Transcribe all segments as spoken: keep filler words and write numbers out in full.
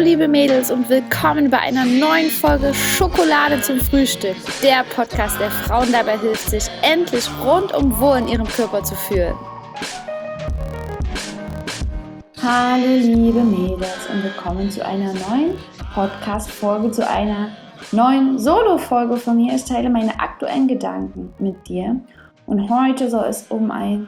liebe Mädels und willkommen bei einer neuen Folge Schokolade zum Frühstück. Der Podcast, der Frauen dabei hilft, sich endlich rundum wohl in ihrem Körper zu fühlen. Hallo liebe Mädels und willkommen zu einer neuen Podcast-Folge, zu einer neuen Solo-Folge von mir. Ich teile meine aktuellen Gedanken mit dir und heute soll es um ein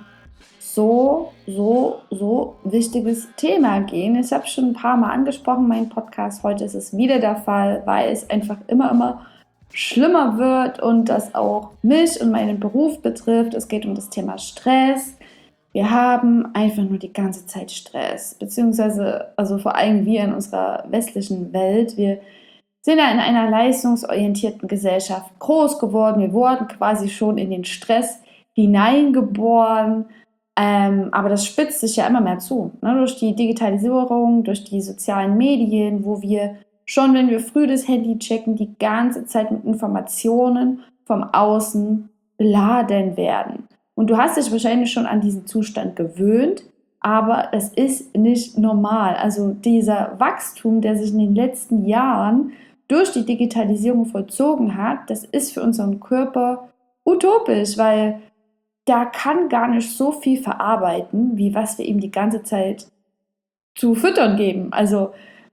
so, so, so wichtiges Thema gehen. Ich habe schon ein paar Mal angesprochen, meinen Podcast. Heute ist es wieder der Fall, weil es einfach immer, immer schlimmer wird und das auch mich und meinen Beruf betrifft. Es geht um das Thema Stress. Wir haben einfach nur die ganze Zeit Stress, beziehungsweise, also vor allem wir in unserer westlichen Welt. Wir sind ja in einer leistungsorientierten Gesellschaft groß geworden. Wir wurden quasi schon in den Stress hineingeboren. Ähm, aber das spitzt sich ja immer mehr zu, ne? Durch die Digitalisierung, durch die sozialen Medien, wo wir schon, wenn wir früh das Handy checken, die ganze Zeit mit Informationen vom Außen beladen werden. Und du hast dich wahrscheinlich schon an diesen Zustand gewöhnt, aber es ist nicht normal. Also dieser Wachstum, der sich in den letzten Jahren durch die Digitalisierung vollzogen hat, das ist für unseren Körper utopisch, weil da kann gar nicht so viel verarbeiten, wie was wir ihm die ganze Zeit zu füttern geben. Also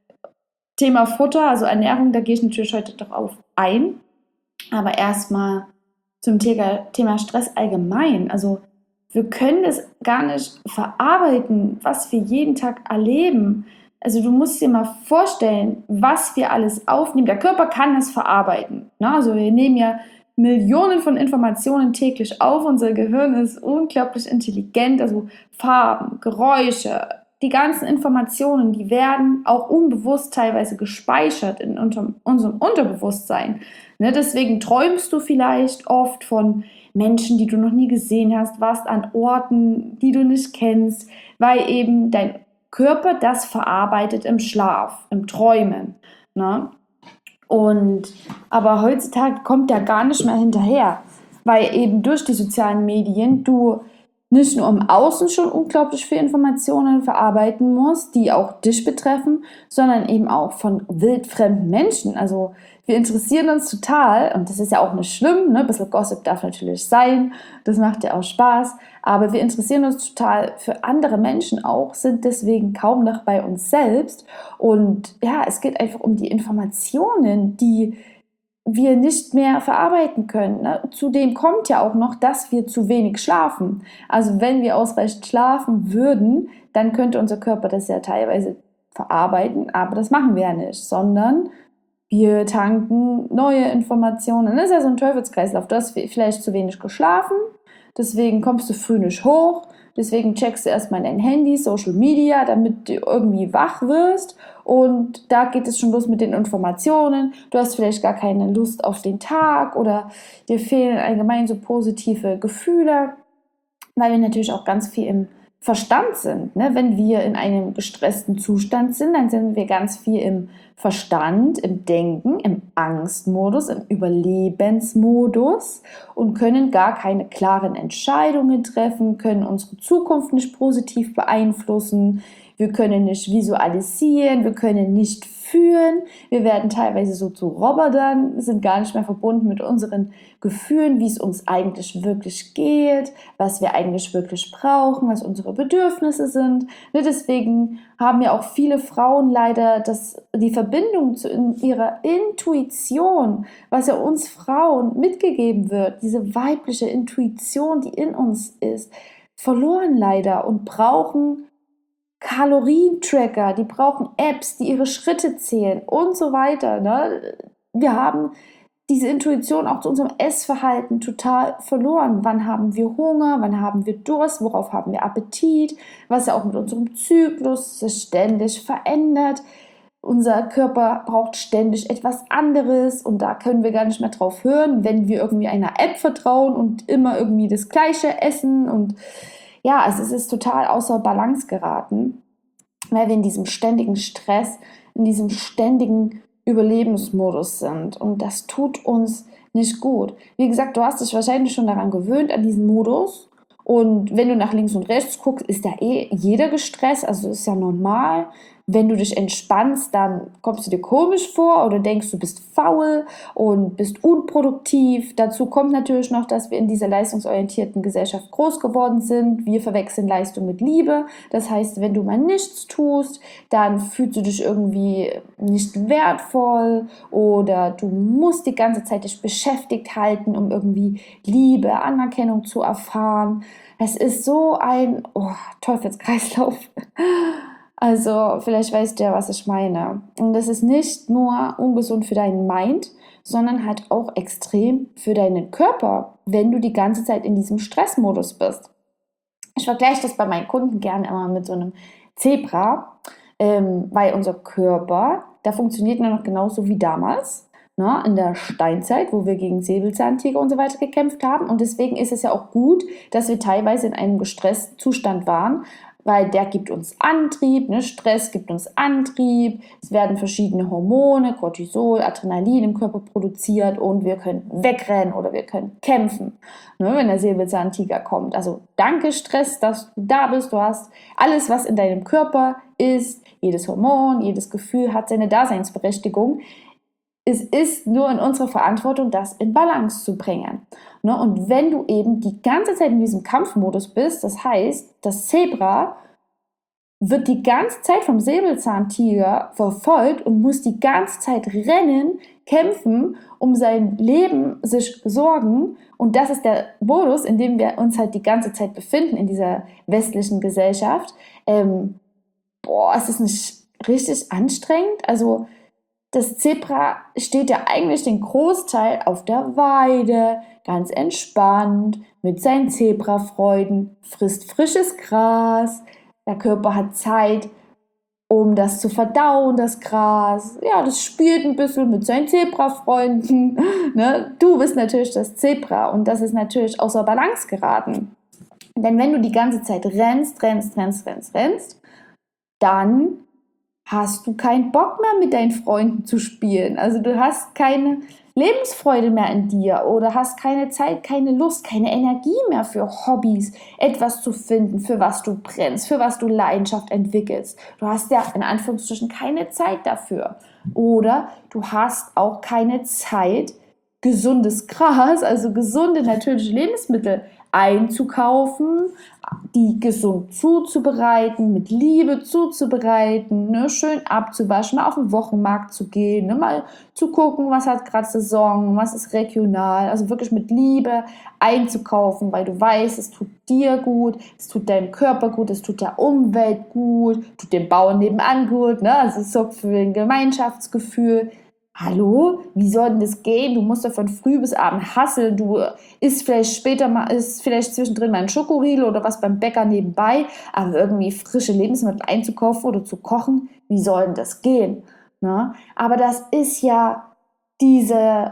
Thema Futter, also Ernährung, da gehe ich natürlich heute drauf ein. Aber erstmal zum Thema Stress allgemein. Also wir können das gar nicht verarbeiten, was wir jeden Tag erleben. Also du musst dir mal vorstellen, was wir alles aufnehmen. Der Körper kann das verarbeiten. Ne? Also wir nehmen ja Millionen von Informationen täglich auf. Unser Gehirn ist unglaublich intelligent, also Farben, Geräusche, die ganzen Informationen, die werden auch unbewusst teilweise gespeichert in unserem, unserem Unterbewusstsein. Ne, deswegen träumst du vielleicht oft von Menschen, die du noch nie gesehen hast, warst an Orten, die du nicht kennst, weil eben dein Körper das verarbeitet im Schlaf, im Träumen. Ne? Und aber heutzutage kommt der gar nicht mehr hinterher, weil eben durch die sozialen Medien du nicht nur im Außen schon unglaublich viele Informationen verarbeiten musst, die auch dich betreffen, sondern eben auch von wildfremden Menschen. Also wir interessieren uns total, und das ist ja auch nicht schlimm, ne? Ein bisschen Gossip darf natürlich sein, das macht ja auch Spaß, aber wir interessieren uns total für andere Menschen auch, sind deswegen kaum noch bei uns selbst. Und ja, es geht einfach um die Informationen, die wir nicht mehr verarbeiten können. Ne? Zudem kommt ja auch noch, dass wir zu wenig schlafen. Also wenn wir ausreichend schlafen würden, dann könnte unser Körper das ja teilweise verarbeiten, aber das machen wir ja nicht, sondern wir tanken neue Informationen. Das ist ja so ein Teufelskreislauf. Du hast vielleicht zu wenig geschlafen, deswegen kommst du früh nicht hoch, deswegen checkst du erstmal dein Handy, Social Media, damit du irgendwie wach wirst. Und da geht es schon los mit den Informationen. Du hast vielleicht gar keine Lust auf den Tag oder dir fehlen allgemein so positive Gefühle, weil wir natürlich auch ganz viel im Verstand sind. Ne? Wenn wir in einem gestressten Zustand sind, dann sind wir ganz viel im Verstand, im Denken, im Angstmodus, im Überlebensmodus und können gar keine klaren Entscheidungen treffen, können unsere Zukunft nicht positiv beeinflussen. Wir können nicht visualisieren, wir können nicht fühlen, wir werden teilweise so zu Robotern, sind gar nicht mehr verbunden mit unseren Gefühlen, wie es uns eigentlich wirklich geht, was wir eigentlich wirklich brauchen, was unsere Bedürfnisse sind. Deswegen haben ja auch viele Frauen leider das, die Verbindung zu ihrer Intuition, was ja uns Frauen mitgegeben wird, diese weibliche Intuition, die in uns ist, verloren leider und brauchen Kalorientracker, die brauchen Apps, die ihre Schritte zählen und so weiter. Ne? Wir haben diese Intuition auch zu unserem Essverhalten total verloren. Wann haben wir Hunger, wann haben wir Durst, worauf haben wir Appetit, was ja auch mit unserem Zyklus sich ständig verändert. Unser Körper braucht ständig etwas anderes und da können wir gar nicht mehr drauf hören, wenn wir irgendwie einer App vertrauen und immer irgendwie das Gleiche essen. Und ja, also es ist total außer Balance geraten, weil wir in diesem ständigen Stress, in diesem ständigen Überlebensmodus sind und das tut uns nicht gut. Wie gesagt, du hast dich wahrscheinlich schon daran gewöhnt, an diesen Modus, und wenn du nach links und rechts guckst, ist da eh jeder gestresst, also ist ja normal. wenn du dich entspannst, dann kommst du dir komisch vor oder denkst, du bist faul und bist unproduktiv. Dazu kommt natürlich noch, dass wir in dieser leistungsorientierten Gesellschaft groß geworden sind. Wir verwechseln Leistung mit Liebe. Das heißt, wenn du mal nichts tust, dann fühlst du dich irgendwie nicht wertvoll oder du musst die ganze Zeit dich beschäftigt halten, um irgendwie Liebe, Anerkennung zu erfahren. Es ist so ein oh, Teufelskreislauf. Also vielleicht weißt du ja, was ich meine. Und das ist nicht nur ungesund für deinen Mind, sondern halt auch extrem für deinen Körper, wenn du die ganze Zeit in diesem Stressmodus bist. Ich vergleiche das bei meinen Kunden gerne immer mit so einem Zebra, ähm, weil unser Körper, da funktioniert nur noch genauso wie damals, ne, in der Steinzeit, wo wir gegen Säbelzahntiger und so weiter gekämpft haben. Und deswegen ist es ja auch gut, dass wir teilweise in einem gestressten Zustand waren, weil der gibt uns Antrieb, ne? Stress gibt uns Antrieb, es werden verschiedene Hormone, Cortisol, Adrenalin im Körper produziert und wir können wegrennen oder wir können kämpfen, ne? Wenn der Säbelzahntiger kommt. Also danke Stress, dass du da bist, du hast alles, was in deinem Körper ist, jedes Hormon, jedes Gefühl hat seine Daseinsberechtigung. Es ist nur in unserer Verantwortung, das in Balance zu bringen. Und wenn du eben die ganze Zeit in diesem Kampfmodus bist, das heißt, das Zebra wird die ganze Zeit vom Säbelzahntiger verfolgt und muss die ganze Zeit rennen, kämpfen, um sein Leben sich sorgen. Und das ist der Modus, in dem wir uns halt die ganze Zeit befinden in dieser westlichen Gesellschaft. Ähm, boah, es ist nicht richtig anstrengend. Also das Zebra steht ja eigentlich den Großteil auf der Weide, ganz entspannt, mit seinen Zebrafreuden, frisst frisches Gras. Der Körper hat Zeit, um das zu verdauen, das Gras. Ja, das spielt ein bisschen mit seinen Zebrafreunden. Ne? Du bist natürlich das Zebra und das ist natürlich außer Balance geraten. Denn wenn du die ganze Zeit rennst, rennst, rennst, rennst, rennst, dann hast du keinen Bock mehr mit deinen Freunden zu spielen. Also du hast keine Lebensfreude mehr in dir oder hast keine Zeit, keine Lust, keine Energie mehr für Hobbys, etwas zu finden, für was du brennst, für was du Leidenschaft entwickelst. Du hast ja in Anführungsstrichen keine Zeit dafür. Oder du hast auch keine Zeit, gesundes Gras, also gesunde natürliche Lebensmittel einzukaufen, die gesund zuzubereiten, mit Liebe zuzubereiten, ne, schön abzuwaschen, mal auf den Wochenmarkt zu gehen, ne, mal zu gucken, was hat gerade Saison, was ist regional, also wirklich mit Liebe einzukaufen, weil du weißt, es tut dir gut, es tut deinem Körper gut, es tut der Umwelt gut, tut dem Bauern nebenan gut, ne, also es sorgt für ein Gemeinschaftsgefühl. Hallo, wie soll denn das gehen? Du musst ja von früh bis abend hasseln. Du isst vielleicht später mal, isst vielleicht zwischendrin mal ein Schokoriegel oder was beim Bäcker nebenbei, aber irgendwie frische Lebensmittel einzukaufen oder zu kochen, wie soll denn das gehen? Ne? Aber das ist ja diese,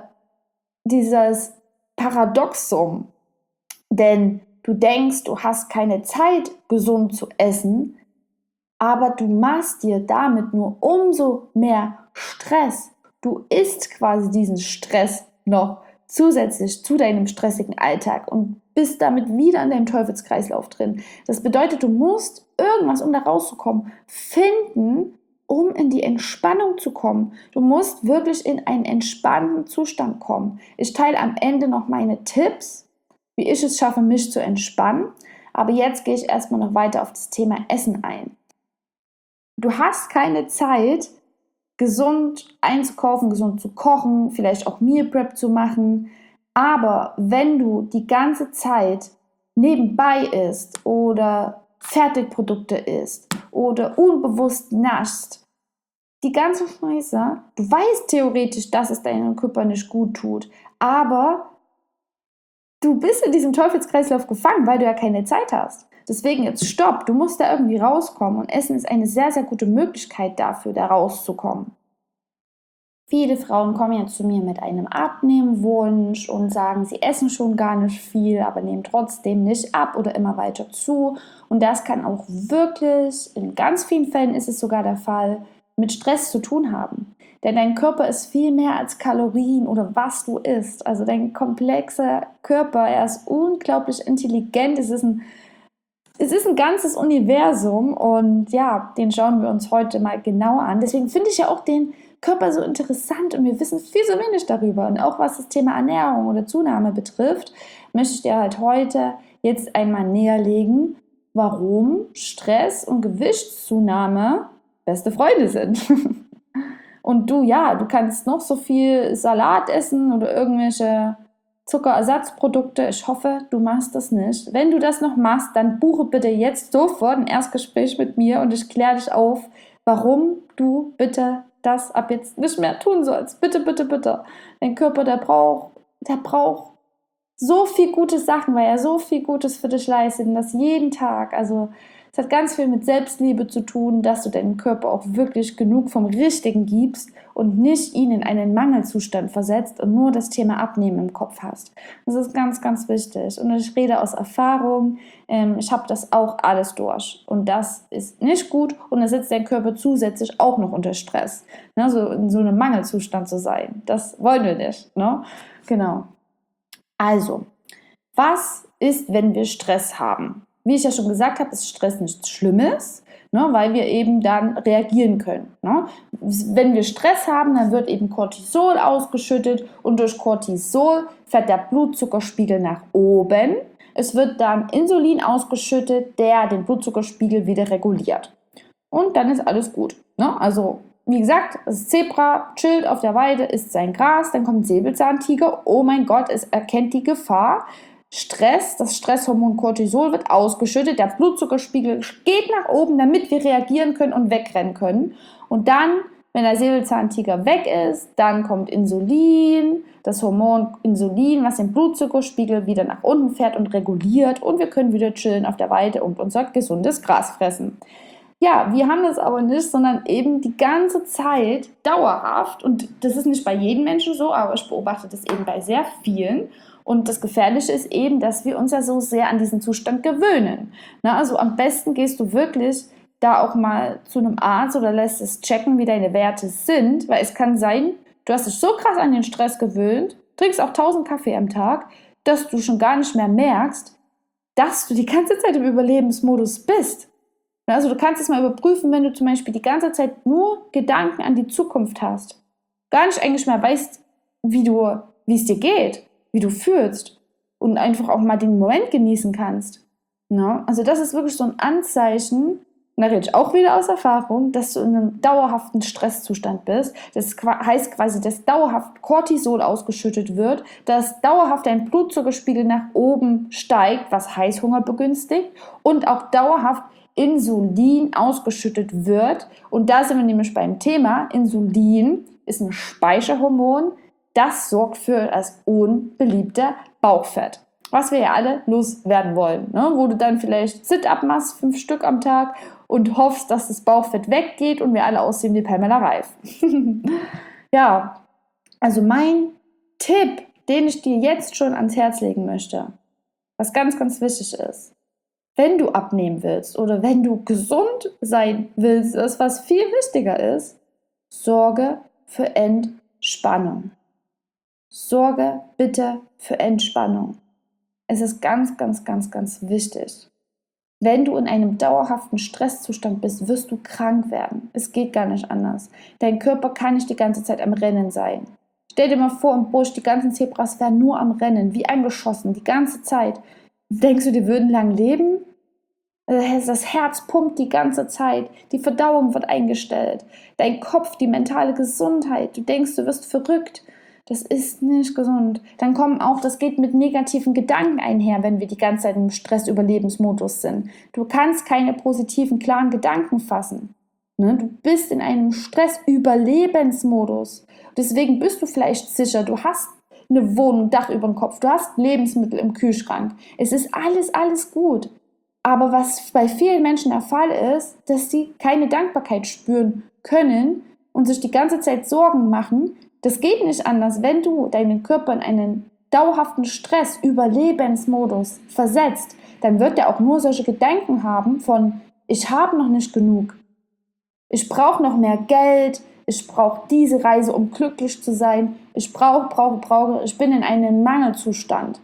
dieses Paradoxum, denn du denkst, du hast keine Zeit, gesund zu essen, aber du machst dir damit nur umso mehr Stress. Du isst quasi diesen Stress noch zusätzlich zu deinem stressigen Alltag und bist damit wieder in deinem Teufelskreislauf drin. Das bedeutet, du musst irgendwas, um da rauszukommen, finden, um in die Entspannung zu kommen. Du musst wirklich in einen entspannten Zustand kommen. Ich teile am Ende noch meine Tipps, wie ich es schaffe, mich zu entspannen. Aber jetzt gehe ich erstmal noch weiter auf das Thema Essen ein. Du hast keine Zeit, gesund einzukaufen, gesund zu kochen, vielleicht auch Meal Prep zu machen. Aber wenn du die ganze Zeit nebenbei isst oder Fertigprodukte isst oder unbewusst naschst, die ganze Scheiße, du weißt theoretisch, dass es deinem Körper nicht gut tut, aber du bist in diesem Teufelskreislauf gefangen, weil du ja keine Zeit hast. Deswegen jetzt stopp, du musst da irgendwie rauskommen und Essen ist eine sehr, sehr gute Möglichkeit dafür, da rauszukommen. Viele Frauen kommen jetzt zu mir mit einem Abnehmwunsch und sagen, sie essen schon gar nicht viel, aber nehmen trotzdem nicht ab oder immer weiter zu. Und das kann auch wirklich, in ganz vielen Fällen ist es sogar der Fall, mit Stress zu tun haben. Denn dein Körper ist viel mehr als Kalorien oder was du isst. Also dein komplexer Körper, er ist unglaublich intelligent, es ist ein es ist ein ganzes Universum und ja, den schauen wir uns heute mal genauer an. Deswegen finde ich ja auch den Körper so interessant und wir wissen viel zu wenig darüber. Und auch was das Thema Ernährung oder Zunahme betrifft, möchte ich dir halt heute jetzt einmal näherlegen, warum Stress und Gewichtszunahme beste Freunde sind. Und du, ja, du kannst noch so viel Salat essen oder irgendwelche Zuckerersatzprodukte. Ich hoffe, du machst das nicht. Wenn du das noch machst, dann buche bitte jetzt sofort ein Erstgespräch mit mir und ich kläre dich auf, warum du bitte das ab jetzt nicht mehr tun sollst. Bitte, bitte, bitte. Dein Körper, der braucht, der braucht so viel gute Sachen, weil er so viel Gutes für dich leistet und das jeden Tag. Also es hat ganz viel mit Selbstliebe zu tun, dass du deinem Körper auch wirklich genug vom Richtigen gibst und nicht ihn in einen Mangelzustand versetzt und nur das Thema Abnehmen im Kopf hast. Das ist ganz, ganz wichtig. Und ich rede aus Erfahrung. Ähm, ich habe das auch alles durch. Und das ist nicht gut und da setzt dein Körper zusätzlich auch noch unter Stress. Ne? So in so einem Mangelzustand zu sein. Das wollen wir nicht. Ne? Genau. Also, was ist, wenn wir Stress haben? Wie ich ja schon gesagt habe, ist Stress nichts Schlimmes, ne, weil wir eben dann reagieren können. Ne? Wenn wir Stress haben, dann wird eben Cortisol ausgeschüttet und durch Cortisol fährt der Blutzuckerspiegel nach oben. Es wird dann Insulin ausgeschüttet, der den Blutzuckerspiegel wieder reguliert. Und dann ist alles gut. Ne? Also, wie gesagt, das Zebra chillt auf der Weide, isst sein Gras, dann kommt ein Säbelzahntiger. Oh mein Gott, es erkennt die Gefahr. Stress, das Stresshormon Cortisol wird ausgeschüttet, der Blutzuckerspiegel geht nach oben, damit wir reagieren können und wegrennen können. Und dann, wenn der Säbelzahntiger weg ist, dann kommt Insulin, das Hormon Insulin, was den Blutzuckerspiegel wieder nach unten fährt und reguliert und wir können wieder chillen auf der Weide und unser gesundes Gras fressen. Ja, wir haben das aber nicht, sondern eben die ganze Zeit dauerhaft und das ist nicht bei jedem Menschen so, aber ich beobachte das eben bei sehr vielen. Und das Gefährliche ist eben, dass wir uns ja so sehr an diesen Zustand gewöhnen. Na, also am besten gehst du wirklich da auch mal zu einem Arzt oder lässt es checken, wie deine Werte sind, weil es kann sein, du hast dich so krass an den Stress gewöhnt, trinkst auch tausend Kaffee am Tag, dass du schon gar nicht mehr merkst, dass du die ganze Zeit im Überlebensmodus bist. Also du kannst es mal überprüfen, wenn du zum Beispiel die ganze Zeit nur Gedanken an die Zukunft hast, gar nicht eigentlich mehr weißt, wie du, wie es dir geht, wie du fühlst und einfach auch mal den Moment genießen kannst. Ja, also das ist wirklich so ein Anzeichen, und da rede ich auch wieder aus Erfahrung, dass du in einem dauerhaften Stresszustand bist. Das heißt quasi, dass dauerhaft Cortisol ausgeschüttet wird, dass dauerhaft dein Blutzuckerspiegel nach oben steigt, was Heißhunger begünstigt und auch dauerhaft Insulin ausgeschüttet wird. Und da sind wir nämlich beim Thema. Insulin ist ein Speicherhormon, das sorgt für das unbeliebte Bauchfett, was wir ja alle loswerden wollen. Ne? Wo du dann vielleicht Sit-Up machst, fünf Stück am Tag und hoffst, dass das Bauchfett weggeht und wir alle aussehen wie Pamela Reif. Ja, also mein Tipp, den ich dir jetzt schon ans Herz legen möchte, was ganz, ganz wichtig ist, wenn du abnehmen willst oder wenn du gesund sein willst, ist, was viel wichtiger ist, sorge für Entspannung. Sorge bitte für Entspannung. Es ist ganz, ganz, ganz, ganz wichtig. Wenn du in einem dauerhaften Stresszustand bist, wirst du krank werden. Es geht gar nicht anders. Dein Körper kann nicht die ganze Zeit am Rennen sein. Stell dir mal vor, im Busch, die ganzen Zebras wären nur am Rennen, wie angeschossen, die ganze Zeit. Denkst du, die würden lang leben? Das Herz pumpt die ganze Zeit, die Verdauung wird eingestellt, dein Kopf, die mentale Gesundheit, du denkst, du wirst verrückt. Das ist nicht gesund. Dann kommen auch, das geht mit negativen Gedanken einher, wenn wir die ganze Zeit im Stress-Überlebensmodus sind. Du kannst keine positiven, klaren Gedanken fassen. Ne? Du bist in einem Stress-Überlebensmodus. Deswegen bist du vielleicht sicher, du hast eine Wohnung, Dach über dem Kopf, du hast Lebensmittel im Kühlschrank. Es ist alles, alles gut. Aber was bei vielen Menschen der Fall ist, dass sie keine Dankbarkeit spüren können und sich die ganze Zeit Sorgen machen. Das geht nicht anders, wenn du deinen Körper in einen dauerhaften Stress-Überlebensmodus versetzt, dann wird er auch nur solche Gedanken haben von, ich habe noch nicht genug, ich brauche noch mehr Geld, ich brauche diese Reise, um glücklich zu sein, ich brauche, brauche, brauche, ich bin in einem Mangelzustand.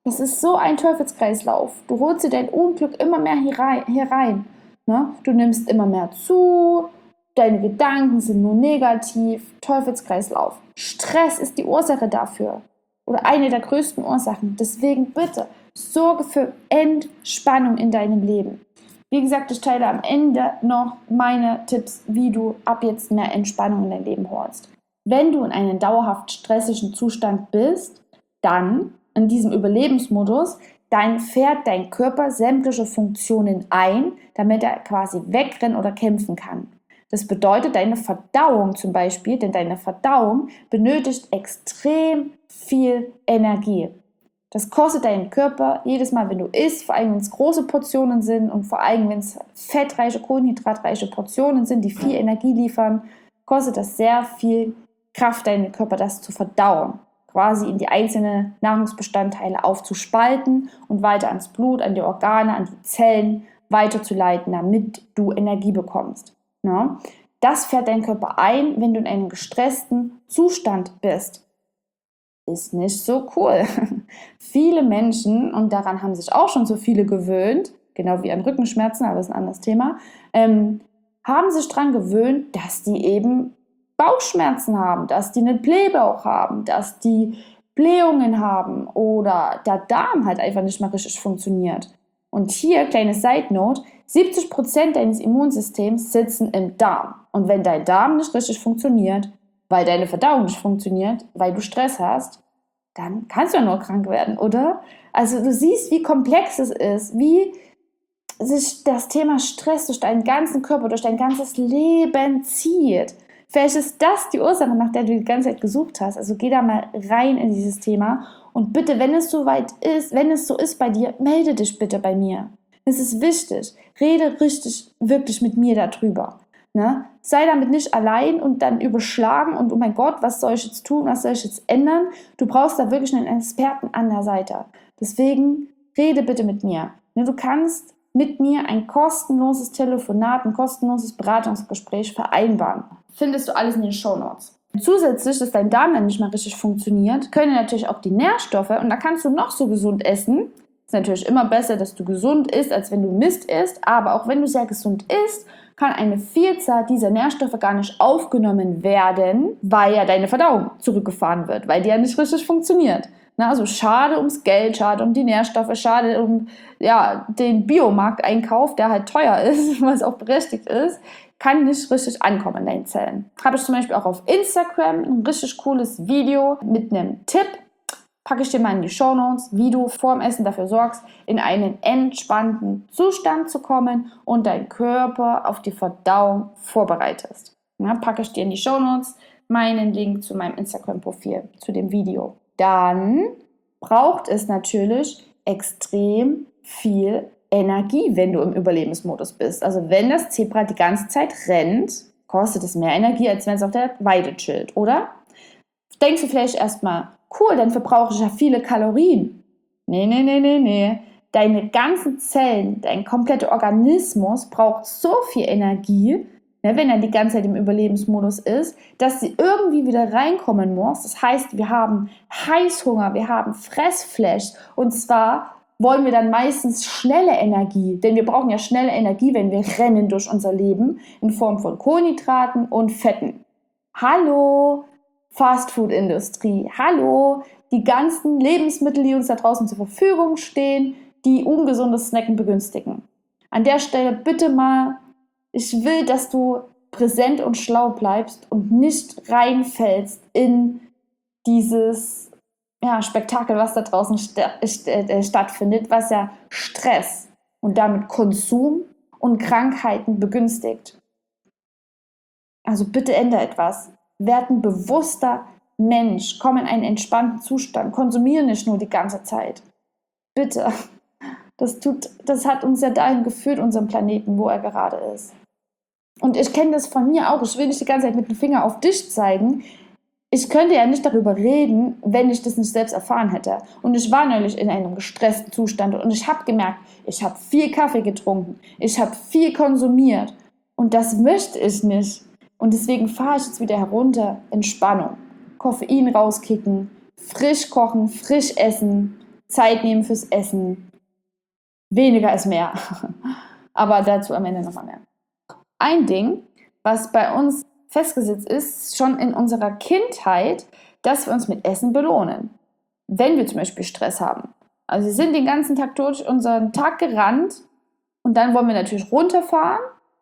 Das ist so ein Teufelskreislauf. Du holst dir dein Unglück immer mehr hier rein. Hier rein ne? Du nimmst immer mehr zu, deine Gedanken sind nur negativ. Teufelskreislauf. Stress ist die Ursache dafür. Oder eine der größten Ursachen. Deswegen bitte, sorge für Entspannung in deinem Leben. Wie gesagt, ich teile am Ende noch meine Tipps, wie du ab jetzt mehr Entspannung in dein Leben holst. Wenn du in einem dauerhaft stressigen Zustand bist, dann in diesem Überlebensmodus, dann fährt dein Körper sämtliche Funktionen ein, damit er quasi wegrennen oder kämpfen kann. Das bedeutet, deine Verdauung zum Beispiel, denn deine Verdauung benötigt extrem viel Energie. Das kostet deinen Körper jedes Mal, wenn du isst, vor allem wenn es große Portionen sind und vor allem wenn es fettreiche, kohlenhydratreiche Portionen sind, die viel Energie liefern, kostet das sehr viel Kraft, deinen Körper das zu verdauen. Quasi in die einzelnen Nahrungsbestandteile aufzuspalten und weiter ans Blut, an die Organe, an die Zellen weiterzuleiten, damit du Energie bekommst. Ja? Das fährt dein Körper ein, wenn du in einem gestressten Zustand bist. Ist nicht so cool. Viele Menschen, und daran haben sich auch schon so viele gewöhnt, genau wie an Rückenschmerzen, aber das ist ein anderes Thema, ähm, haben sich daran gewöhnt, dass die eben Bauchschmerzen haben, dass die einen Blähbauch haben, dass die Blähungen haben oder der Darm halt einfach nicht mehr richtig funktioniert. Und hier, kleine Side Note, siebzig Prozent deines Immunsystems sitzen im Darm. Und wenn dein Darm nicht richtig funktioniert, weil deine Verdauung nicht funktioniert, weil du Stress hast, dann kannst du ja nur krank werden, oder? Also du siehst, wie komplex es ist, wie sich das Thema Stress durch deinen ganzen Körper, durch dein ganzes Leben zieht. Vielleicht ist das die Ursache, nach der du die ganze Zeit gesucht hast. Also geh da mal rein in dieses Thema und bitte, wenn es so weit ist, wenn es so ist bei dir, melde dich bitte bei mir. Es ist wichtig. Rede richtig, wirklich mit mir darüber. Ne? Sei damit nicht allein und dann überschlagen und oh mein Gott, was soll ich jetzt tun, was soll ich jetzt ändern? Du brauchst da wirklich einen Experten an der Seite. Deswegen rede bitte mit mir. Ne? Du kannst mit mir ein kostenloses Telefonat, ein kostenloses Beratungsgespräch vereinbaren. Findest du alles in den Shownotes. Zusätzlich, dass dein Darm dann nicht mehr richtig funktioniert, können natürlich auch die Nährstoffe, und da kannst du noch so gesund essen. Ist natürlich immer besser, dass du gesund isst, als wenn du Mist isst, aber auch wenn du sehr gesund isst, kann eine Vielzahl dieser Nährstoffe gar nicht aufgenommen werden, weil ja deine Verdauung zurückgefahren wird, weil die ja nicht richtig funktioniert. Na, also schade ums Geld, schade um die Nährstoffe, schade um ja, den Biomarkteinkauf, der halt teuer ist, was auch berechtigt ist, kann nicht richtig ankommen in deinen Zellen. Habe ich zum Beispiel auch auf Instagram ein richtig cooles Video mit einem Tipp, packe ich dir mal in die Shownotes, wie du vorm Essen dafür sorgst, in einen entspannten Zustand zu kommen und deinen Körper auf die Verdauung vorbereitest. Ja, packe ich dir in die Shownotes meinen Link zu meinem Instagram-Profil, zu dem Video. Dann braucht es natürlich extrem viel Energie, wenn du im Überlebensmodus bist. Also wenn das Zebra die ganze Zeit rennt, kostet es mehr Energie, als wenn es auf der Weide chillt, oder? Denkst du vielleicht erstmal, cool, dann verbrauche ich ja viele Kalorien. Nee, nee, nee, nee, nee. Deine ganzen Zellen, dein kompletter Organismus braucht so viel Energie, ne, wenn er die ganze Zeit im Überlebensmodus ist, dass sie irgendwie wieder reinkommen muss. Das heißt, wir haben Heißhunger, wir haben Fressflash, und zwar wollen wir dann meistens schnelle Energie, denn wir brauchen ja schnelle Energie, wenn wir rennen durch unser Leben, in Form von Kohlenhydraten und Fetten. Hallo, Fastfood-Industrie, hallo, die ganzen Lebensmittel, die uns da draußen zur Verfügung stehen, die ungesundes Snacken begünstigen. An der Stelle bitte mal, ich will, dass du präsent und schlau bleibst und nicht reinfällst in dieses ja, Spektakel, was da draußen st- st- äh, stattfindet, was ja Stress und damit Konsum und Krankheiten begünstigt. Also bitte ändere etwas. Werd ein bewusster Mensch, komm in einen entspannten Zustand, konsumiere nicht nur die ganze Zeit. Bitte. Das, tut, das hat uns ja dahin geführt, unseren Planeten, wo er gerade ist. Und ich kenne das von mir auch. Ich will nicht die ganze Zeit mit dem Finger auf dich zeigen. Ich könnte ja nicht darüber reden, wenn ich das nicht selbst erfahren hätte. Und ich war neulich in einem gestressten Zustand und ich habe gemerkt, ich habe viel Kaffee getrunken, ich habe viel konsumiert und das möchte ich nicht. Und deswegen fahre ich jetzt wieder herunter, Entspannung, Koffein rauskicken, frisch kochen, frisch essen, Zeit nehmen fürs Essen. Weniger ist mehr. Aber dazu am Ende nochmal mehr. Ein Ding, was bei uns festgesetzt ist, schon in unserer Kindheit, dass wir uns mit Essen belohnen. Wenn wir zum Beispiel Stress haben. Also wir sind den ganzen Tag durch unseren Tag gerannt und dann wollen wir natürlich runterfahren.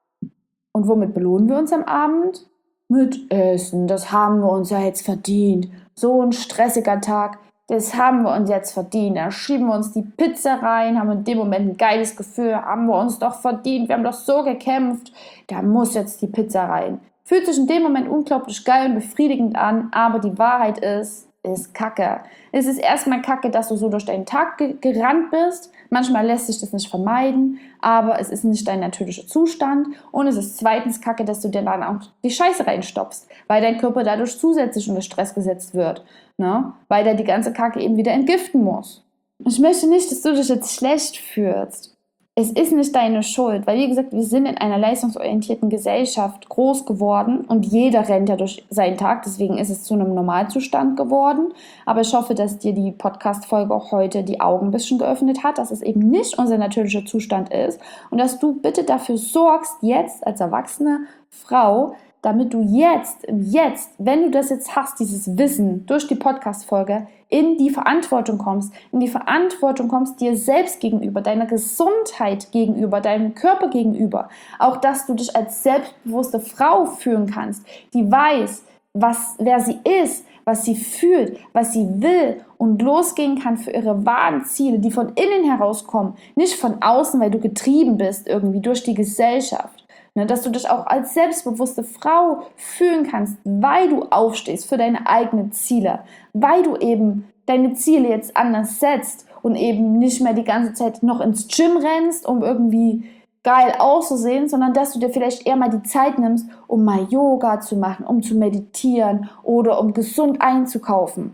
Und womit belohnen wir uns am Abend? Mit Essen. Das haben wir uns ja jetzt verdient. So ein stressiger Tag, das haben wir uns jetzt verdient. Da schieben wir uns die Pizza rein, haben in dem Moment ein geiles Gefühl, haben wir uns doch verdient, wir haben doch so gekämpft, da muss jetzt die Pizza rein. Fühlt sich in dem Moment unglaublich geil und befriedigend an, aber die Wahrheit ist, ist Kacke. Es ist erstmal Kacke, dass du so durch deinen Tag ge- gerannt bist. Manchmal lässt sich das nicht vermeiden, aber es ist nicht dein natürlicher Zustand. Und es ist zweitens Kacke, dass du dir dann auch die Scheiße reinstopfst, weil dein Körper dadurch zusätzlich unter Stress gesetzt wird, ne? Weil der die ganze Kacke eben wieder entgiften muss. Ich möchte nicht, dass du dich jetzt schlecht fühlst. Es ist nicht deine Schuld, weil wie gesagt, wir sind in einer leistungsorientierten Gesellschaft groß geworden und jeder rennt ja durch seinen Tag, deswegen ist es zu einem Normalzustand geworden. Aber ich hoffe, dass dir die Podcast-Folge heute die Augen ein bisschen geöffnet hat, dass es eben nicht unser natürlicher Zustand ist und dass du bitte dafür sorgst, jetzt als erwachsene Frau, damit du jetzt, jetzt, wenn du das jetzt hast, dieses Wissen durch die Podcast-Folge, in die Verantwortung kommst, in die Verantwortung kommst dir selbst gegenüber, deiner Gesundheit gegenüber, deinem Körper gegenüber. Auch, dass du dich als selbstbewusste Frau fühlen kannst, die weiß, was, wer sie ist, was sie fühlt, was sie will und losgehen kann für ihre wahren Ziele, die von innen herauskommen, nicht von außen, weil du getrieben bist irgendwie durch die Gesellschaft. Ne, dass du dich auch als selbstbewusste Frau fühlen kannst, weil du aufstehst für deine eigenen Ziele, weil du eben deine Ziele jetzt anders setzt und eben nicht mehr die ganze Zeit noch ins Gym rennst, um irgendwie geil auszusehen, sondern dass du dir vielleicht eher mal die Zeit nimmst, um mal Yoga zu machen, um zu meditieren oder um gesund einzukaufen.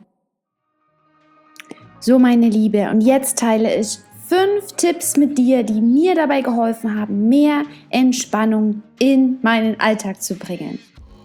So, meine Liebe, und jetzt teile ich fünf Tipps mit dir, die mir dabei geholfen haben, mehr Entspannung in meinen Alltag zu bringen.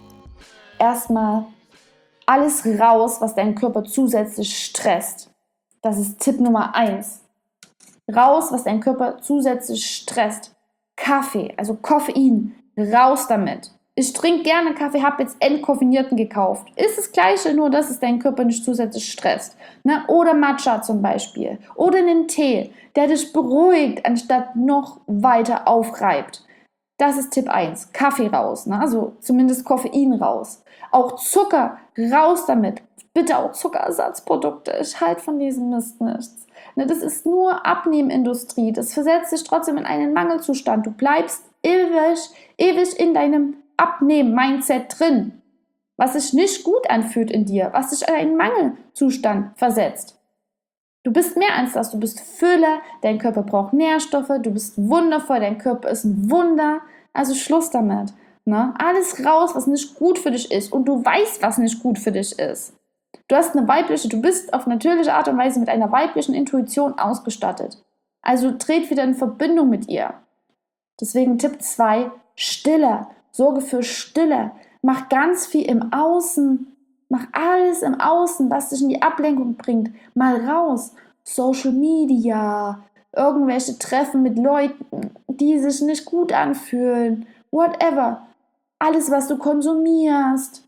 Erstmal alles raus, was deinen Körper zusätzlich stresst. Das ist Tipp Nummer eins. Raus, was deinen Körper zusätzlich stresst. Kaffee, also Koffein, raus damit. Ich trinke gerne Kaffee, habe jetzt entkoffinierten gekauft. Ist das Gleiche, nur dass es deinen Körper nicht zusätzlich stresst. Ne? Oder Matcha zum Beispiel. Oder einen Tee, der dich beruhigt, anstatt noch weiter aufreibt. Das ist Tipp eins. Kaffee raus, ne? Also zumindest Koffein raus. Auch Zucker, raus damit. Bitte auch Zuckerersatzprodukte. Ich halte von diesem Mist nichts. Ne? Das ist nur Abnehmindustrie. Das versetzt dich trotzdem in einen Mangelzustand. Du bleibst ewig, ewig in deinem Abnehmen-Mindset drin, was sich nicht gut anfühlt in dir, was dich in einen Mangelzustand versetzt. Du bist mehr als das, du bist Fülle, dein Körper braucht Nährstoffe, du bist wundervoll, dein Körper ist ein Wunder, also Schluss damit. Ne? Alles raus, was nicht gut für dich ist und du weißt, was nicht gut für dich ist. Du hast eine weibliche, du bist auf natürliche Art und Weise mit einer weiblichen Intuition ausgestattet. Also tret wieder in Verbindung mit ihr. Deswegen Tipp zwei, Stille. Sorge für Stille. Mach ganz viel im Außen. Mach alles im Außen, was dich in die Ablenkung bringt. Mal raus. Social Media, irgendwelche Treffen mit Leuten, die sich nicht gut anfühlen. Whatever. Alles, was du konsumierst.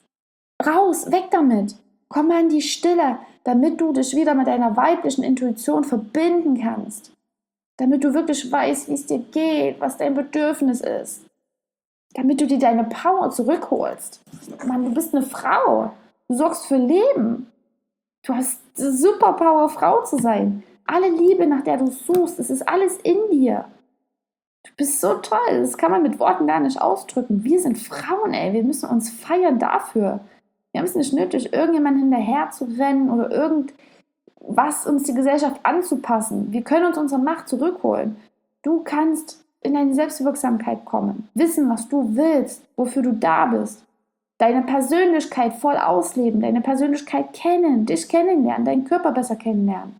Raus, weg damit. Komm mal in die Stille, damit du dich wieder mit deiner weiblichen Intuition verbinden kannst. Damit du wirklich weißt, wie es dir geht, was dein Bedürfnis ist. Damit du dir deine Power zurückholst. Mann, du bist eine Frau. Du sorgst für Leben. Du hast die Superpower, Frau zu sein. Alle Liebe, nach der du suchst, es ist alles in dir. Du bist so toll. Das kann man mit Worten gar nicht ausdrücken. Wir sind Frauen, ey. Wir müssen uns feiern dafür. Wir haben es nicht nötig, irgendjemandem hinterher zu rennen oder irgendwas uns die Gesellschaft anzupassen. Wir können uns unsere Macht zurückholen. Du kannst in deine Selbstwirksamkeit kommen, wissen, was du willst, wofür du da bist, deine Persönlichkeit voll ausleben, deine Persönlichkeit kennen, dich kennenlernen, deinen Körper besser kennenlernen.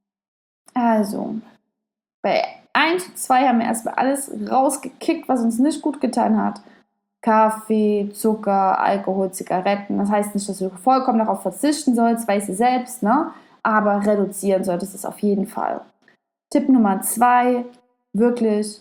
Also, bei eins und zwei haben wir erstmal alles rausgekickt, was uns nicht gut getan hat. Kaffee, Zucker, Alkohol, Zigaretten. Das heißt nicht, dass du vollkommen darauf verzichten sollst, weißt du selbst, ne? aber reduzieren solltest du es auf jeden Fall. Tipp Nummer zwei, wirklich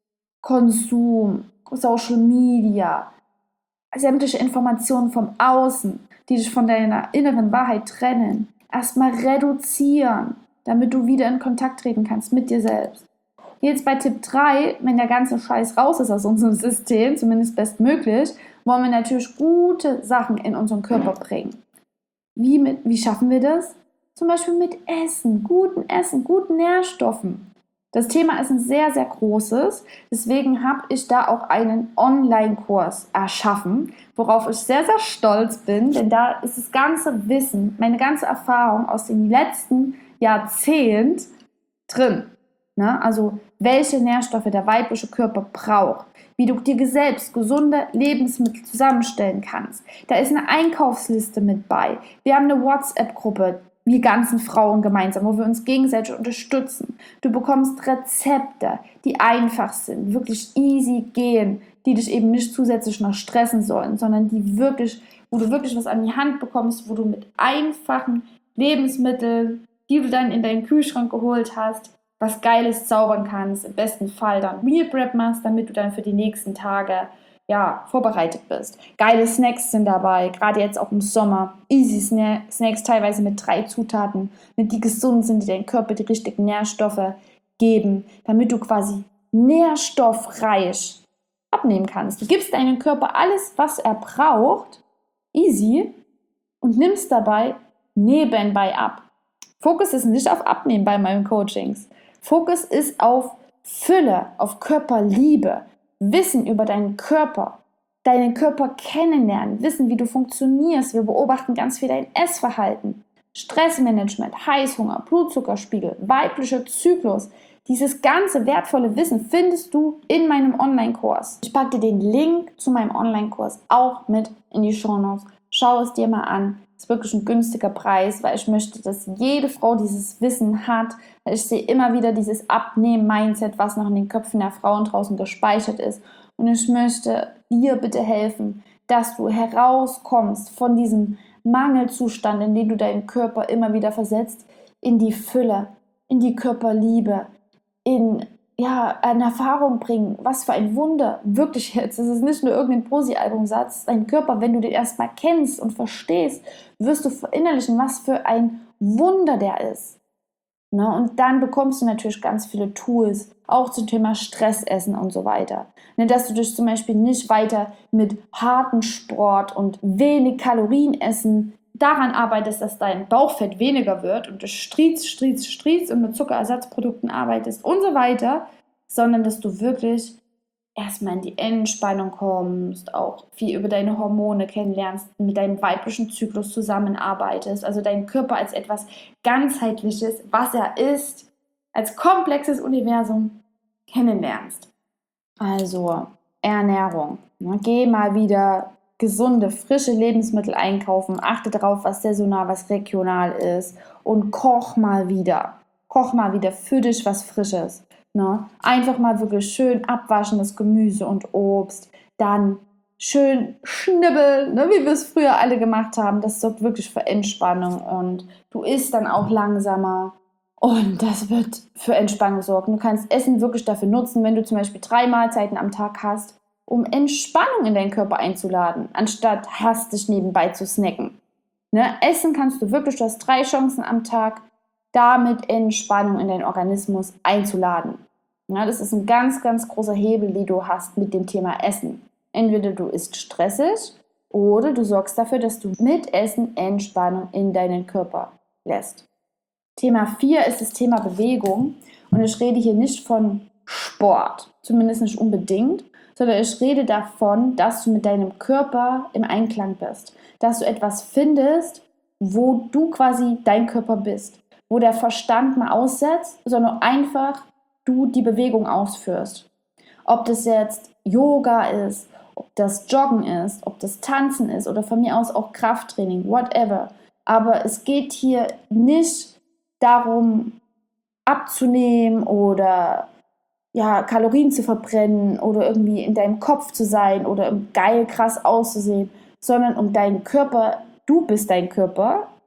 Konsum, Social Media, sämtliche Informationen vom Außen, die dich von deiner inneren Wahrheit trennen, erstmal reduzieren, damit du wieder in Kontakt treten kannst mit dir selbst. Jetzt bei Tipp drei, wenn der ganze Scheiß raus ist aus unserem System, zumindest bestmöglich, wollen wir natürlich gute Sachen in unseren Körper bringen. Wie, mit, wie schaffen wir das? Zum Beispiel mit Essen, guten Essen, guten Nährstoffen. Das Thema ist ein sehr, sehr großes, deswegen habe ich da auch einen Online-Kurs erschaffen, worauf ich sehr, sehr stolz bin, denn da ist das ganze Wissen, meine ganze Erfahrung aus dem letzten Jahrzehnt drin. Ne? Also welche Nährstoffe der weibliche Körper braucht, wie du dir selbst gesunde Lebensmittel zusammenstellen kannst. Da ist eine Einkaufsliste mit bei. Wir haben eine WhatsApp-Gruppe, wir ganzen Frauen gemeinsam, wo wir uns gegenseitig unterstützen. Du bekommst Rezepte, die einfach sind, wirklich easy gehen, die dich eben nicht zusätzlich noch stressen sollen, sondern die wirklich, wo du wirklich was an die Hand bekommst, wo du mit einfachen Lebensmitteln, die du dann in deinen Kühlschrank geholt hast, was Geiles zaubern kannst, im besten Fall dann Meal Prep machst, damit du dann für die nächsten Tage ja, vorbereitet bist. Geile Snacks sind dabei, gerade jetzt auch im Sommer. Easy Snacks, teilweise mit drei Zutaten, mit die gesund sind, die deinem Körper die richtigen Nährstoffe geben, damit du quasi nährstoffreich abnehmen kannst. Du gibst deinem Körper alles, was er braucht, easy, und nimmst dabei nebenbei ab. Fokus ist nicht auf Abnehmen bei meinen Coachings. Fokus ist auf Fülle, auf Körperliebe, Wissen über deinen Körper, deinen Körper kennenlernen, wissen, wie du funktionierst. Wir beobachten ganz viel dein Essverhalten, Stressmanagement, Heißhunger, Blutzuckerspiegel, weiblicher Zyklus. Dieses ganze wertvolle Wissen findest du in meinem Online-Kurs. Ich packe dir den Link zu meinem Online-Kurs auch mit in die Shownotes. Schau es dir mal an. Ist wirklich ein günstiger Preis, weil ich möchte, dass jede Frau dieses Wissen hat. Ich sehe immer wieder dieses Abnehmen-Mindset, was noch in den Köpfen der Frauen draußen gespeichert ist. Und ich möchte dir bitte helfen, dass du herauskommst von diesem Mangelzustand, in den du deinen Körper immer wieder versetzt, in die Fülle, in die Körperliebe, in ja, eine Erfahrung bringen. Was für ein Wunder. Wirklich jetzt. Es ist nicht nur irgendein Posi-Album-Satz. Dein Körper, wenn du den erstmal kennst und verstehst, wirst du verinnerlichen, was für ein Wunder der ist. Ne? Und dann bekommst du natürlich ganz viele Tools, auch zum Thema Stressessen und so weiter. Ne? Dass du dich zum Beispiel nicht weiter mit hartem Sport und wenig Kalorien essen daran arbeitest, dass dein Bauchfett weniger wird und du striezt, striezt, striezt und mit Zuckerersatzprodukten arbeitest und so weiter, sondern dass du wirklich erstmal in die Entspannung kommst, auch viel über deine Hormone kennenlernst, mit deinem weiblichen Zyklus zusammenarbeitest, also deinen Körper als etwas ganzheitliches, was er ist, als komplexes Universum kennenlernst. Also Ernährung. Geh mal wieder gesunde, frische Lebensmittel einkaufen, achte darauf, was saisonal, was regional ist und koch mal wieder. Koch mal wieder für dich was Frisches. Ne? Einfach mal wirklich schön abwaschen, das Gemüse und Obst, dann schön schnibbeln, ne, wie wir es früher alle gemacht haben. Das sorgt wirklich für Entspannung und du isst dann auch langsamer und das wird für Entspannung sorgen. Du kannst Essen wirklich dafür nutzen, wenn du zum Beispiel drei Mahlzeiten am Tag hast, um Entspannung in deinen Körper einzuladen, anstatt hastig nebenbei zu snacken. Ne? Essen kannst du wirklich, du hast drei Chancen am Tag, damit Entspannung in deinen Organismus einzuladen. Ja, das ist ein ganz, ganz großer Hebel, den du hast mit dem Thema Essen. Entweder du isst stressig oder du sorgst dafür, dass du mit Essen Entspannung in deinen Körper lässt. Thema vier ist das Thema Bewegung und ich rede hier nicht von Sport, zumindest nicht unbedingt, sondern ich rede davon, dass du mit deinem Körper im Einklang bist, dass du etwas findest, wo du quasi dein Körper bist, wo der Verstand mal aussetzt, sondern einfach du die Bewegung ausführst. Ob das jetzt Yoga ist, ob das Joggen ist, ob das Tanzen ist oder von mir aus auch Krafttraining, whatever. Aber es geht hier nicht darum, abzunehmen oder ja, Kalorien zu verbrennen oder irgendwie in deinem Kopf zu sein oder geil krass auszusehen, sondern um deinen Körper, du bist dein Körper,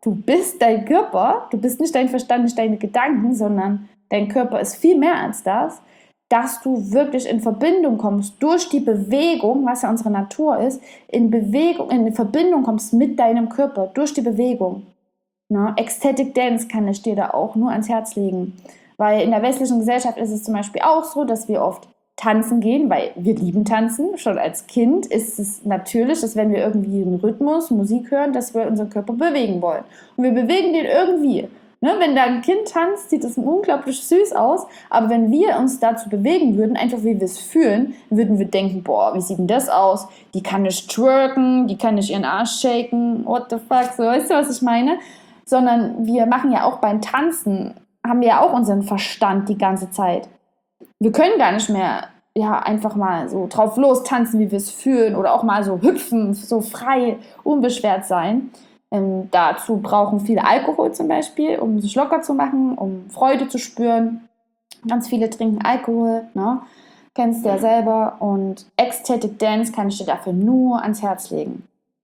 du bist dein Körper, du bist nicht dein Verstand, nicht deine Gedanken, sondern dein Körper ist viel mehr als das, dass du wirklich in Verbindung kommst durch die Bewegung, was ja unsere Natur ist, in Bewegung, in Verbindung kommst mit deinem Körper durch die Bewegung. Ne? Ecstatic Dance kann ich dir da auch nur ans Herz legen, weil in der westlichen Gesellschaft ist es zum Beispiel auch so, dass wir oft tanzen gehen, weil wir lieben tanzen. Schon als Kind ist es natürlich, dass wenn wir irgendwie einen Rhythmus, Musik hören, dass wir unseren Körper bewegen wollen. Und wir bewegen den irgendwie. Ne? Wenn da ein Kind tanzt, sieht das unglaublich süß aus. Aber wenn wir uns dazu bewegen würden, einfach wie wir es fühlen, würden wir denken, boah, wie sieht denn das aus? Die kann nicht twerken, die kann nicht ihren Arsch shaken. What the fuck? So, weißt du, was ich meine? Sondern wir machen ja auch beim Tanzen, haben wir ja auch unseren Verstand die ganze Zeit. Wir können gar nicht mehr ja, einfach mal so drauf los tanzen, wie wir es fühlen oder auch mal so hüpfen, so frei, unbeschwert sein. Ähm, dazu brauchen viele Alkohol zum Beispiel, um sich locker zu machen, um Freude zu spüren. Ganz viele trinken Alkohol, ne? Kennst du ja selber. Und Ecstatic Dance kann ich dir dafür nur ans Herz legen.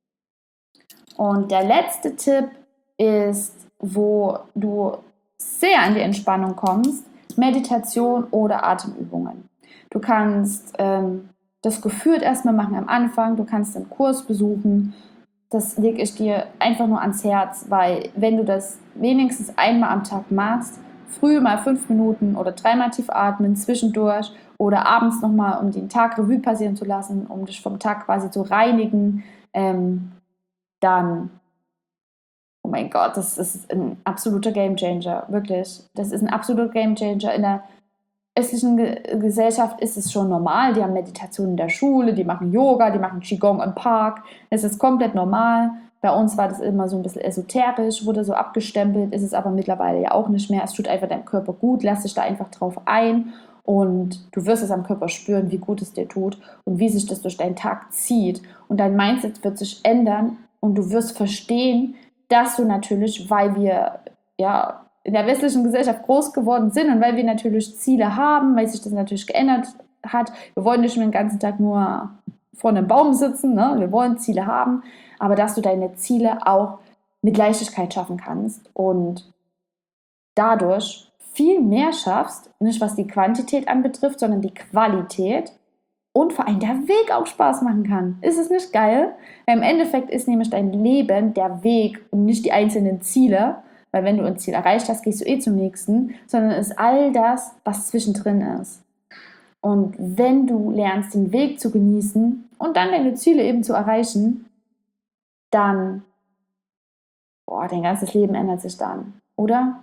Und der letzte Tipp ist, wo du sehr an die Entspannung kommst, Meditation oder Atemübungen. Du kannst ähm, das geführt erstmal machen am Anfang, du kannst einen Kurs besuchen. Das lege ich dir einfach nur ans Herz, weil wenn du das wenigstens einmal am Tag machst, früh mal fünf Minuten oder dreimal tief atmen zwischendurch oder abends nochmal, um den Tag Revue passieren zu lassen, um dich vom Tag quasi zu reinigen, ähm, dann oh mein Gott, das ist ein absoluter Gamechanger, wirklich. Das ist ein absoluter Gamechanger. In der östlichen Ge- Gesellschaft ist es schon normal. Die haben Meditation in der Schule, die machen Yoga, die machen Qigong im Park. Es ist komplett normal. Bei uns war das immer so ein bisschen esoterisch, wurde so abgestempelt, ist es aber mittlerweile ja auch nicht mehr. Es tut einfach deinem Körper gut, lass dich da einfach drauf ein und du wirst es am Körper spüren, wie gut es dir tut und wie sich das durch deinen Tag zieht. Und dein Mindset wird sich ändern und du wirst verstehen, dass du natürlich, weil wir ja in der westlichen Gesellschaft groß geworden sind und weil wir natürlich Ziele haben, weil sich das natürlich geändert hat. Wir wollen nicht mehr den ganzen Tag nur vor einem Baum sitzen, ne? Wir wollen Ziele haben, aber dass du deine Ziele auch mit Leichtigkeit schaffen kannst und dadurch viel mehr schaffst, nicht was die Quantität anbetrifft, sondern die Qualität und vor allem der Weg auch Spaß machen kann. Ist es nicht geil? Weil im Endeffekt ist nämlich dein Leben der Weg und nicht die einzelnen Ziele, weil wenn du ein Ziel erreicht hast, gehst du eh zum nächsten, sondern es ist all das, was zwischendrin ist. Und wenn du lernst, den Weg zu genießen und dann deine Ziele eben zu erreichen, dann, boah, dein ganzes Leben ändert sich dann, oder?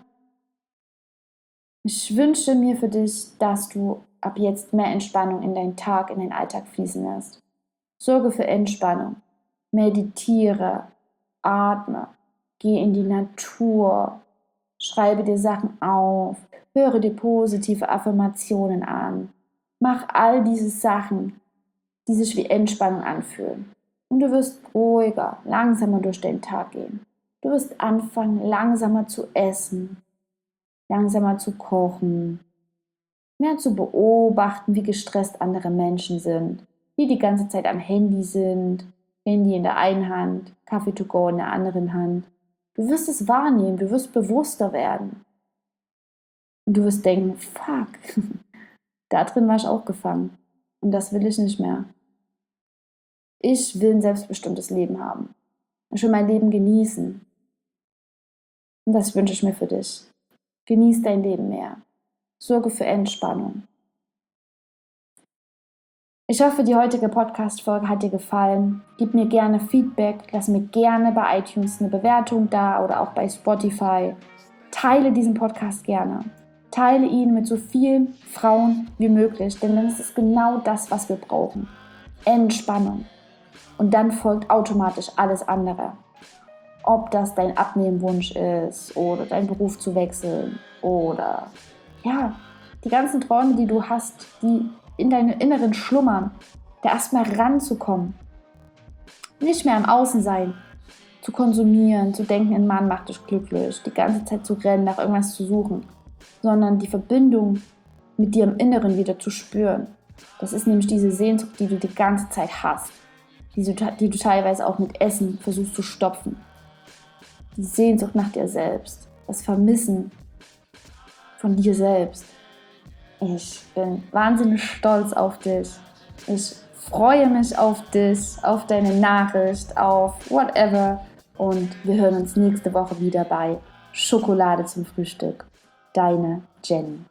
Ich wünsche mir für dich, dass du ab jetzt mehr Entspannung in deinen Tag, in den Alltag fließen lässt. Sorge für Entspannung. Meditiere, atme, geh in die Natur, schreibe dir Sachen auf, höre dir positive Affirmationen an. Mach all diese Sachen, die sich wie Entspannung anfühlen. Und du wirst ruhiger, langsamer durch den Tag gehen. Du wirst anfangen, langsamer zu essen, langsamer zu kochen, mehr zu beobachten, wie gestresst andere Menschen sind, die die ganze Zeit am Handy sind, Handy in der einen Hand, Kaffee to go in der anderen Hand. Du wirst es wahrnehmen, du wirst bewusster werden. Und du wirst denken, fuck, da drin war ich auch gefangen. Und das will ich nicht mehr. Ich will ein selbstbestimmtes Leben haben. Ich will mein Leben genießen. Und das wünsche ich mir für dich. Genieß dein Leben mehr. Sorge für Entspannung. Ich hoffe, die heutige Podcast-Folge hat dir gefallen. Gib mir gerne Feedback. Lass mir gerne bei iTunes eine Bewertung da oder auch bei Spotify. Teile diesen Podcast gerne. Teile ihn mit so vielen Frauen wie möglich, denn dann ist es genau das, was wir brauchen. Entspannung. Und dann folgt automatisch alles andere. Ob das dein Abnehmwunsch ist oder dein Beruf zu wechseln oder ja, die ganzen Träume, die du hast, die in deinem Inneren schlummern, da erstmal ranzukommen. Nicht mehr im Außen sein, zu konsumieren, zu denken, ein Mann macht dich glücklich, die ganze Zeit zu rennen, nach irgendwas zu suchen, sondern die Verbindung mit dir im Inneren wieder zu spüren. Das ist nämlich diese Sehnsucht, die du die ganze Zeit hast, die du, die du teilweise auch mit Essen versuchst zu stopfen. die Sehnsucht nach dir selbst, das Vermissen von dir selbst. Ich bin wahnsinnig stolz auf dich. Ich freue mich auf dich, auf deine Nachricht, auf whatever. Und wir hören uns nächste Woche wieder bei Schokolade zum Frühstück. Deine Jenny.